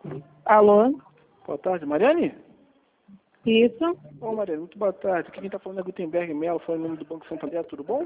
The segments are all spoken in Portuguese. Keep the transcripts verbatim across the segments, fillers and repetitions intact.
Alô? Boa tarde, Mariane? Isso? Ô, Mariane, muito boa tarde. Aqui quem está falando é Gutenberg Melo, falando em nome do Banco Santander, tudo bom?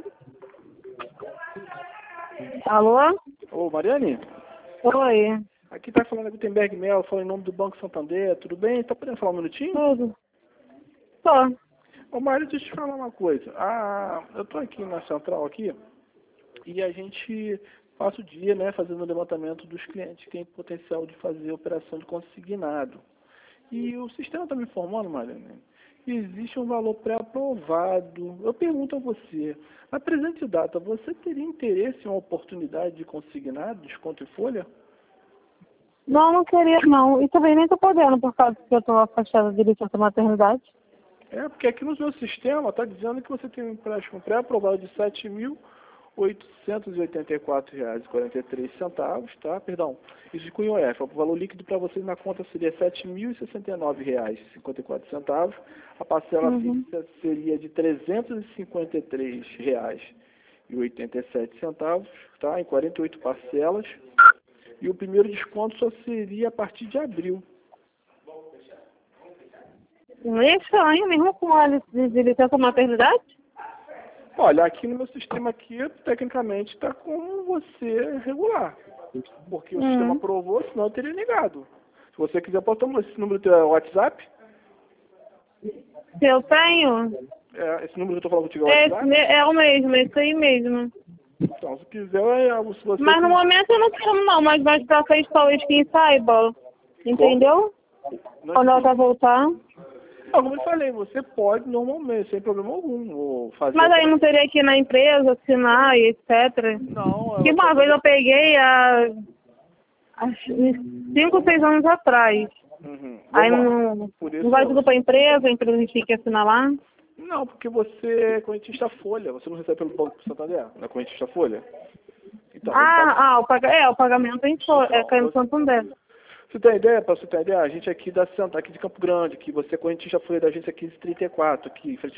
Alô? Ô, Mariane? Oi. Aqui está falando é Gutenberg Melo, falando em nome do Banco Santander, tudo bem? Tá podendo falar um minutinho? Tudo. Tô. Ô, Mariane, deixa eu te falar uma coisa. Ah, eu tô aqui na central aqui e a gente passa o dia, né, fazendo o levantamento dos clientes que têm potencial de fazer operação de consignado. E o sistema está me informando, Mariane, que existe um valor pré-aprovado. Eu pergunto a você, na presente data, você teria interesse em uma oportunidade de consignado, desconto em folha? Não, não queria não. E também nem tô podendo por causa que eu tô afastada de licença maternidade. É, porque aqui no seu sistema está dizendo que você tem um empréstimo pré-aprovado de sete mil oitocentos e oitenta e quatro reais e quarenta e três centavos, tá? Perdão, isso de cunho F. O valor líquido para vocês na conta seria sete mil e sessenta e nove reais e cinquenta e quatro centavos. A parcela Uhum. fixa seria de trezentos e cinquenta e três reais e oitenta e sete centavos, tá? Em quarenta e oito parcelas. E o primeiro desconto só seria a partir de abril. Meio estranho, mesmo com a lic- de licença maternidade? Olha, aqui no meu sistema aqui, tecnicamente, está com você regular. Porque o sistema Hum. aprovou, senão eu teria negado. Se você quiser, pode tomar esse número do teu WhatsApp. Se eu tenho, É, esse número que eu estou falando contigo é o é, esse WhatsApp. me- é o mesmo, é isso aí mesmo. Então, se quiser, é, se você Mas no quiser- momento eu não quero não, mas mais pra frente talvez quem saiba. Entendeu? Não, Quando ela vai voltar. Não, como eu falei, você pode normalmente, sem problema algum, ou fazer... Mas aí não teria que ir na empresa, assinar e etcétera. Não, Que ela uma só vez tem... eu peguei há há cinco, seis anos atrás. Uhum. Aí Normal. não, Por não isso, vai tudo pra empresa, a empresa tinha que assinar lá. não, porque você é correntista Folha. Você não recebe pelo Banco Santander, não é correntista Folha? Então, ele tá... Ah, ah o, paga, é, o pagamento em so, é Então, caindo no você... Santander. Você tem ideia, para você ter ideia? A gente aqui da Santa, aqui de Campo Grande, que você é correntista Folha da agência quinze trinta e quatro, aqui, em frente